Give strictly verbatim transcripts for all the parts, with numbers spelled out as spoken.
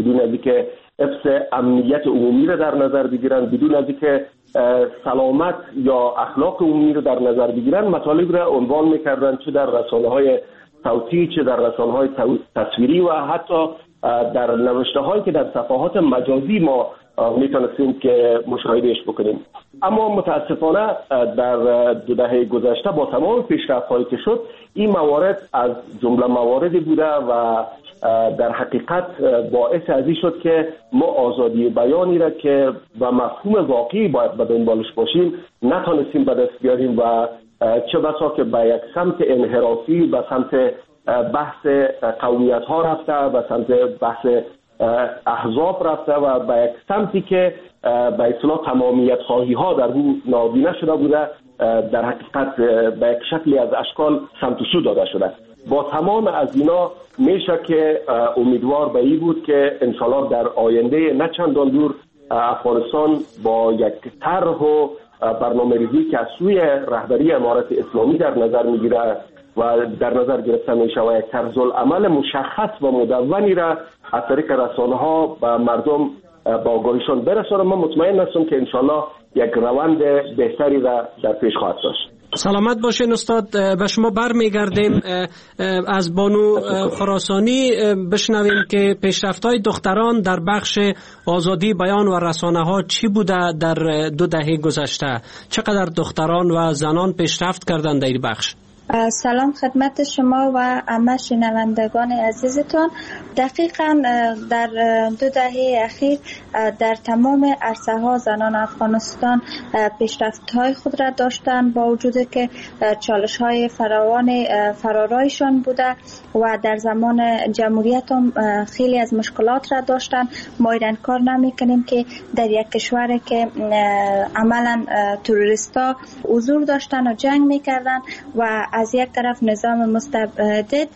بدون از اینکه حفظ امنیت عمومی را در نظر بگیرن، بدون از اینکه سلامت یا اخلاق عمومی را در نظر بگیرن، مطالب را عنوان میکردن، چه در رسانه‌های صوتی، چه در رسانه‌های تصویری و حتی در نوشته هایی که در صفحات مجازی ما میتونستیم که مشاهدهش بکنیم. اما متاسفانه در دو دهه گذشته با تمام پیشرفت هایی که شد، این موارد از جمله مواردی بوده و در حقیقت باعث ازی شد که ما آزادی بیانی را که و مفهوم واقعی باید به دنبالش باشیم نتونستیم به دست بیاریم و چه بسا که به یک سمت انحرافی، به سمت بحث قومیت ها رفته، به سمت بحث احزاب رفته و به یک سمتی که به اصطلاح تمامیت خواهی ها در او نابینا شده بوده، در حقیقت به یک شکلی از اشکال سمت و سو داده شده. با تمام از اینا میشه که امیدوار به این بود که انشالله در آینده نه چندان دور افغانستان با یک طرح و برنامه‌ریزی که از سوی رهبری امارت اسلامی در نظر میگیره و در نظر گرفته میشه و یک طرز العمل مشخص و مدونی را از طریق رسانه ها به مردم با آگاهیشان برسانه، من مطمئن هستم که انشالله یک روند بهتری را در پیش خواهد داشت. سلامت باشین استاد. به شما برمیگردیم. از بانو خراسانی بشنویم که پیشرفت‌های دختران در بخش آزادی بیان و رسانه‌ها چی بوده در دو دهه گذشته؟ چقدر دختران و زنان پیشرفت کردند در این بخش؟ سلام خدمت شما و همه شنوندگان عزیزتان. دقیقاً در دو دهه اخیر در تمام عرصه ها زنان افغانستان پیشرفت های خود را داشتند، با وجود که چالش های فراوان فرارایشان بوده و در زمان جمهوریت هم خیلی از مشکلات را داشتند. ما ایران کار نمی کنیم که در یک کشور که عملاً تروریستا حضور داشتن و جنگ می کردن و از یک طرف نظام مستبد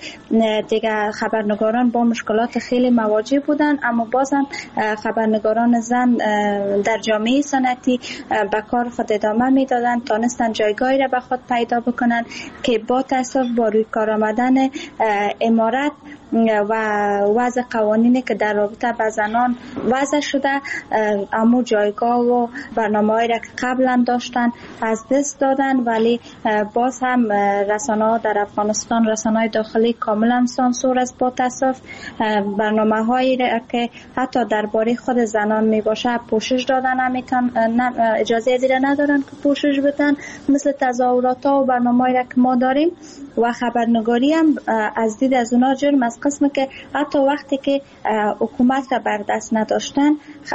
دیگه خبرنگاران با مشکلات خیلی مواجه بودن، اما بازم خبرنگاران زن در جامعه سنتی به کار خود ادامه میدادن، تانستن جایگاهی را به خود پیدا بکنن که با تاسف با روی کار آمدن امارت و وضع قوانینی که در رابطه با زنان وضع شده، اما جایگاه و برنامه‌هایی را که قبلا داشتن از دست دادن. ولی باز هم رسانه‌ها در افغانستان، رسانه‌های داخلی کاملا سانسور است. با تاسف برنامه‌هایی را که حتی درباره خود زنان میباشه پوشش دادن نمیتون، اجازه ازی را ندارن که پوشش بدن، مثل تظاهرات‌ها و برنامه‌هایی را که ما داریم. و خبرنگاری هم از دید از اونا جرم است، قسم که حتی وقتی که حکومت را بر دست نداشتن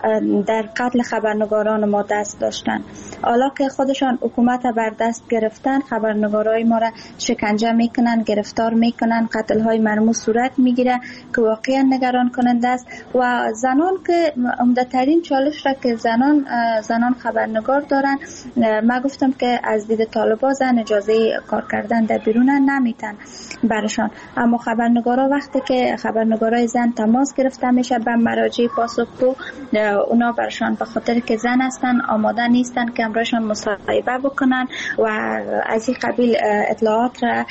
در قتل خبرنگاران ما دست داشتن. حالا که خودشان حکومت را بر دست گرفتن، خبرنگارای ما را شکنجه میکنن، گرفتار میکنن، قتل های مرموز صورت میگیره که واقعا نگران کننده است. و زنان که عمده ترین چالش را که زنان زنان خبرنگار دارن، ما گفتم که از دید طالبان زن اجازه کار کردن در بیرون نمیتن برشان، اما خبرنگارا وقتی که خبرنگارای زن تماس گرفته میشه به مراجع پاسخگو، اونا برشان به خاطر که زن هستن آماده نیستن که امرشان مصاحبه بکنن و از این قبیل اطلاعات را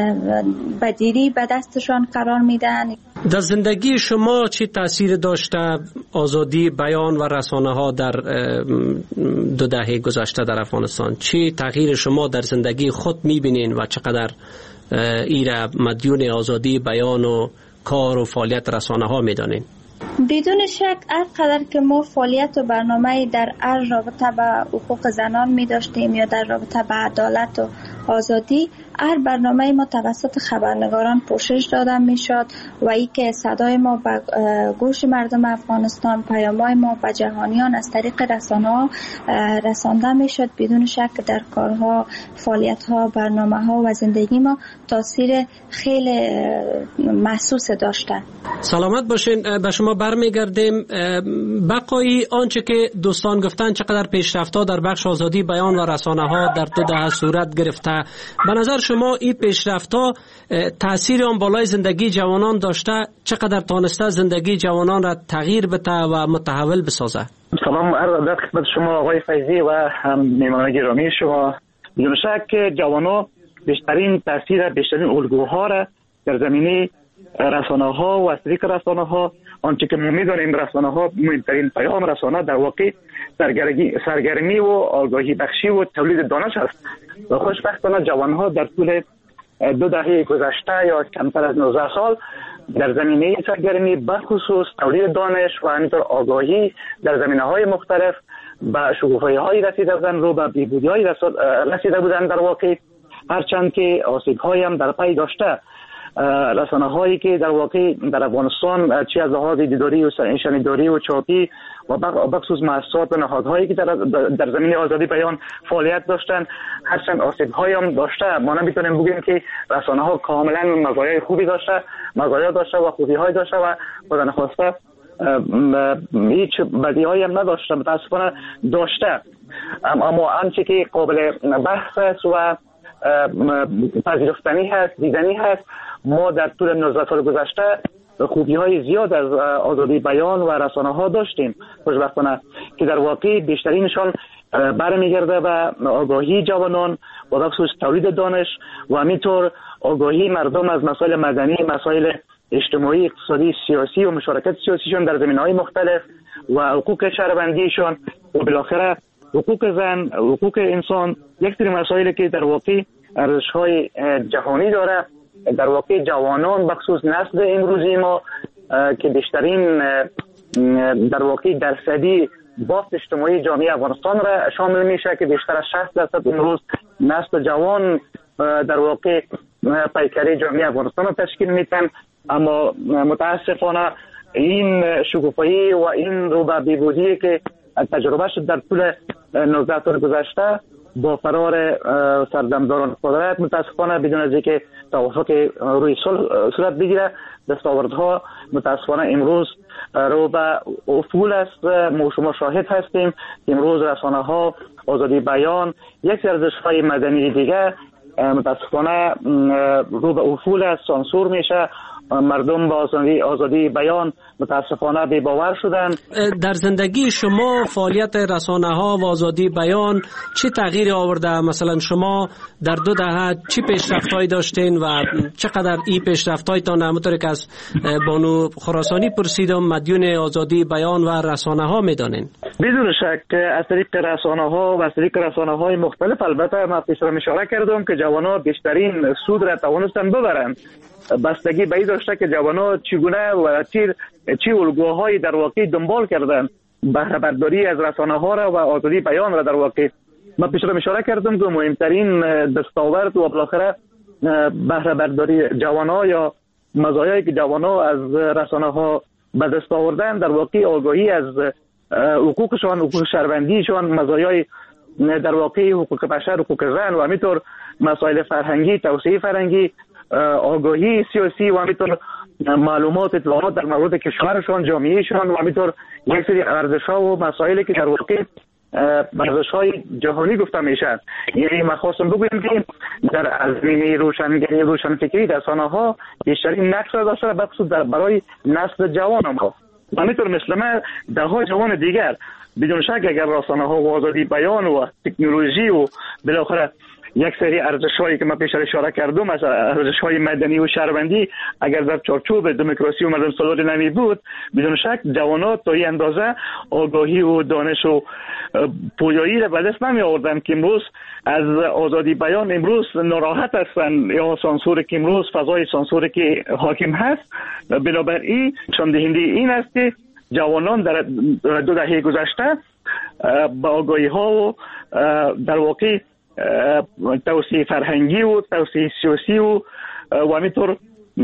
بدیری به دستشان قرار میدن. در زندگی شما چی تاثیر داشته آزادی بیان و رسانه ها در دو دهه گذشته در افغانستان؟ چی تغییر شما در زندگی خود میبینین و چقدر ایره مدیون آزادی بیان و کار و فعالیت رسانه ها میدانین؟ بدون شک هر قدر که ما فعالیت و برنامه در هر رابطه به حقوق زنان می داشتیم یا در رابطه به عدالت و آزادی، هر برنامه ما توسط خبرنگاران پوشش داده می شد و ای که صدای ما به گوش مردم افغانستان، پیام‌های ما به جهانیان از طریق رسانه‌ها رسانده می شد. بدون شک در کارها، فعالیت‌ها، برنامه‌ها و زندگی ما تاثیر خیلی محسوس داشته. سلامت باشین. به شما برمیگردیم. بقایی آنچه که دوستان گفتن چقدر پیشرفت‌ها در بخش آزادی بیان و رسانه‌ها در دو دهه صورت گرفته، به نظر شما این پیشرفت‌ها تأثیر آن بالای زندگی جوانان داشته؟ چقدر تانسته زندگی جوانان را تغییر بده و متحول بسازه؟ سلام عرض ادب خدمت شما آقای فیضی و هم مهمان گرامی شما. بدون شک جوانان بیشترین تأثیر، بیشترین الگوها را در زمینه رسانه‌ها و از طریق رسانه‌ها آنچه که ما می‌دانیم رسانه ها مهمترین پیام رسانه در واقع سرگرمی سرگرمی و آگاهی بخشی و تولید دانش است و خوشبختانه جوان ها در طول دو دهه گذشته یا کمتر از نوزده سال در زمینه سرگرمی بخصوص تولید دانش و همینطور آگاهی در زمینه‌های مختلف به شکوفایی‌های رسیده بودند رو به بیهودی‌های رسیده بودند در واقع، هرچند که آسیب‌هایی هم در پی داشته. رسانه‌هایی که در واقع در افغانستان چه از لحاظ دیداری و شنیداری و چاپی و بخصوص مؤسسات و نهادهایی که در, در زمینه آزادی بیان فعالیت داشتند هرچند آسیب‌هایی هم داشته، ما نمیتونیم بگیم که رسانه‌ها کاملا مزایای خوبی داشته، مزایا داشته و خوبی‌های داشته و خدا نخواسته هیچ بدیهایی هم نداشته، متاسفانه داشته. اما آنچه که قابل بحث است و پذیرفتنی هست، دیدنی هست، ما در طول نوزده سال گذشته خوبی‌های زیاد از آزادی بیان و رسانه ها داشتیم خوشبختانه که در واقع بیشترینشان برمیگرده به آگاهی جوانان و بخصوص تولید دانش و همینطور آگاهی مردم از مسائل مدنی، مسائل اجتماعی، اقتصادی، سیاسی و مشارکت سیاسیشان در زمینه‌های مختلف و حقوق شهروندیشان و بالاخره حقوق زن، حقوق انسان، یک سری مسائلی که در واقع ارزش‌های جهانی داره. در واقع جوانان بخصوص نسل امروزی ما که بیشترین در واقع درصدی بافت اجتماعی جامعه افغانستان را شامل میشه که بیشتر از شصت درصد امروز نسل جوان در واقع پیکره جامعه افغانستان را تشکیل میتن، اما متاسفانه این شکوفایی و این رو به بیهودی که تجربه شد در طول نوزده سال گذشته با فرار سردمداران قدرت متاسفانه بدون از اینکه توافق روی صورت بگیره دستاوردها متاسفانه امروز رو به افول است. ما شما شاهد هستیم امروز رسانه ها، آزادی بیان، یک ارزش‌های مدنی دیگه متاسفانه رو به افول است، سانسور میشه. مردم با آزادی, آزادی بیان متاسفانه بی باور شدن. در زندگی شما فعالیت رسانه ها و آزادی بیان چه تغییری آورده؟ مثلا شما در دو دهه چه پیشرفت‌هایی داشتین و چقدر این پیشرفت‌هایتان همونطور که از بانو خراسانی پرسیدم مدیون آزادی بیان و رسانه ها میدانین؟ بدون شک از طریق رسانه ها و از طریق رسانه های مختلف البته ما پیشتر اشاره کردم که جوانان بیشترین سود را توانستن ببرند. بستگی به این داشته که جوانان چگونه و چی چی الگوهایی در واقع دنبال کردن بهره برداری از رسانه ها را و آزادی بیان را. در واقع ما پیشتر اشاره کردم که مهمترین دستاورد و بالاخره بهره برداری جوانان یا مزایایی که جوانان از رسانه ها به دست آوردن در واقع آگاهی از حقوقشان، حقوق شهروندیشان، مزایای در واقع حقوق بشر، حقوق زن و همینطور مسائل فرهنگی، توسعه فرهنگی، آگاهی سیاسی و همینطور معلومات اطلاعات در مورد کشورشان، جامعهشان و همینطور یک سری ارزش‌ها و مسائلی که در واقع ارزش‌های جهانی گفته میشه. یعنی من خواستم بگویم که در زمینه روشنگری روشنفکری رسانه‌ها بیشترین نقش داشته بخصوص در برای نسل جوان ما. همینطور مثل من ده ها جوان دیگر بدون شک اگر رسانه‌ها و آزادی بیان و تکنولوژی و بالاخره یک سری ارزش‌هایی که من پیش اشاره کردم از ارزش‌های مدنی و شهروندی اگر در چارچوب دموکراسی و مردم سالاری نمی بود بدون شک جوانات تا این اندازه آگاهی و دانش و پویایی را به دست نمی آوردن که امروز از آزادی بیان امروز ناراحت هستند یا سانسور که امروز فضای سانسور که حاکم هست. بنابراین نشان دهنده این است که جوانان در دو دهه گذشته با آگاهی ها و در واقع توسعه فرهنگی و توسعه سیاسی و و همینطور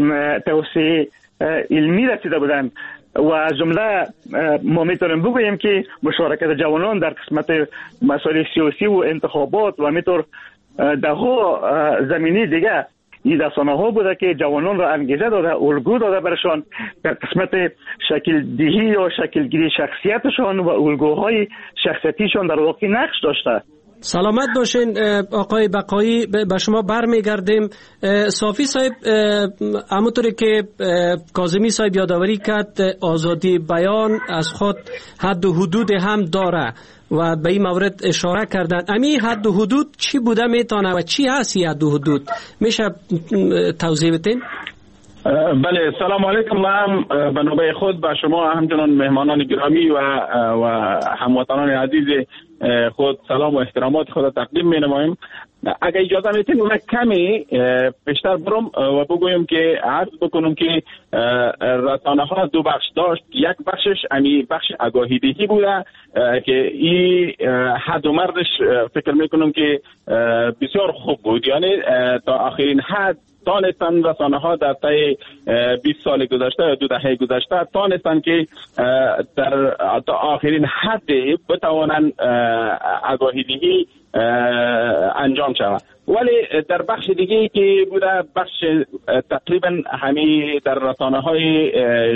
توسعه علمی رسیده بودند و از جمله ما میتونیم بگوییم که مشارکت جوانان در قسمت مسائل سیاسی و انتخابات و همینطور ده ها زمینی دیگه این رسانه ها بوده که جوانان را انگیزه داده، الگو داده برشان در قسمت شکل دهی یا شکل گیری شخصیتشان و الگوهای شخصیتیشان در واقع نقش داشته. سلامت باشین آقای بقایی. به شما برمیگردیم. صافی صاحب همونطوری که کاظمی صاحب یادآوری کرد آزادی بیان از خود حد و حدود هم داره و به این مورد اشاره کردن. امی حد و حدود چی بوده میتونه و چی هست حد و حدود؟ میشه توضیح بدین؟ بله، سلام علیکم. من به نوبه خود به شما همچنان مهمانان گرامی و و هموطنان عزیز خود سلام و احترامات خود تقدیم می نماییم. اگر اجازه میتین من کمی بیشتر برم و بگویم که عرض بکنم که رسانه ها دو بخش داشت. یک بخشش امی بخش آگاهی دهی بوده که این حد و مردش فکر میکنم که بسیار خوب بود، یعنی تا آخرین حد تانستن رسانه ها در طی بیست سال گذشته یا دو دهه گذشته تانستن که در تا آخرین حد بتوانن آگاهی دهی انجام شود. ولی در بخش دیگه که بوده بخش تقریبا همه در رسانه های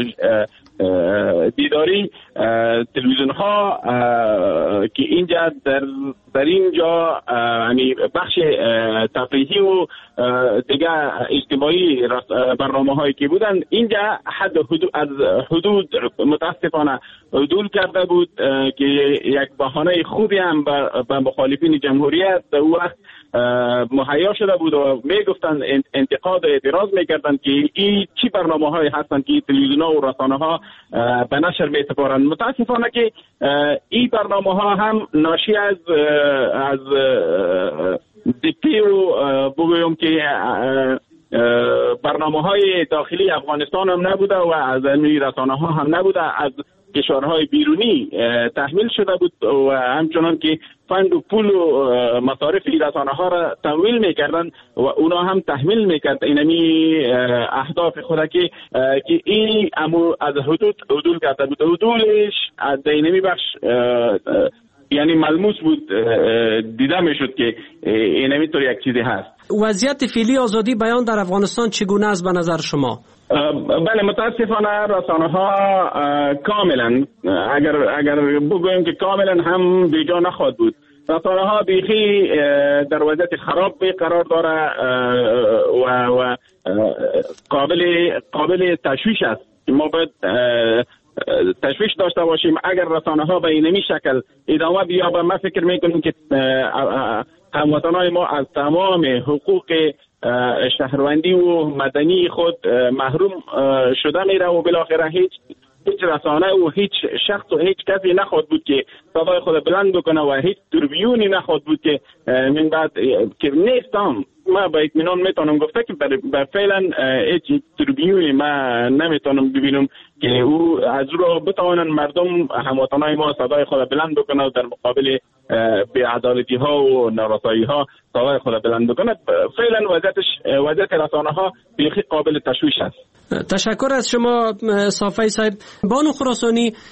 دیداری تلویزیون ها که اینجا در در اینجا یعنی بخش تفریحی و دیگه اجتماعی برنامه هایی که بودن اینجا حد حدود از حدود متاسفانه عدول کرده بود که یک بهانه خوبی هم به مخالفین جمهوریت در وقت مهیا شده بود و میگفتن انتقاد و اعتراض میکردن که این چی برنامه های هستن که تلویزیون ها و رسانه ها به نشر میسپارن. متاسفانه که این برنامه ها هم ناشی از از دیکته و بگویم که برنامه های داخلی افغانستان هم نبوده و از این رسانه ها هم نبوده، از کشورهای بیرونی تحمیل شده بود و همچنان که فند و پول و مصارف رسانه ها را تمویل میکردن و اونا هم تحمیل میکرد اینمی اهداف خود که که این امو از حدود عدول کرده بود. عدولش از اینمی بخش یعنی ملموس بود، دیده میشد که اینمی طور یک چیزی هست. وضعیت فعلی آزادی بیان در افغانستان چگونه است به نظر شما؟ بله، متاسفانه رسانه ها کاملا اگر اگر بگویم که کاملا هم بیجا نخواهد بود. رسانه ها بیخی در وضعیت خراب قرار داره و و قابل قابل تشویش است. ما باید تشویش داشته باشیم. اگر رسانه ها به اینمی شکل ادامه بیابه، من فکر میکنم که هموطنان ما از تمام حقوق شهروندی و مدنی خود محروم شده میره و بالاخره هیچ هیچ رسانه و هیچ شخص و هیچ کسی نخواد بود که صدای خود بلند بکنه و هیچ تربیونی نخواد بود که من بعد که نیستم. ما با اطمینان میتونم گفته که بر فعلا هیچ تربیونی ما نمیتونم ببینم که او از رو بتوانن مردم هموطنای ما صدای خود بلند بکنه و در مقابل بی‌عدالتی ها و نارسایی ها صدای خود بلند بکنه. فعلا وضعیتش وضعیت رسانه ها بیخی قابل تشویش است. تشکر از شما صافی صاحب. بانو خراسانی،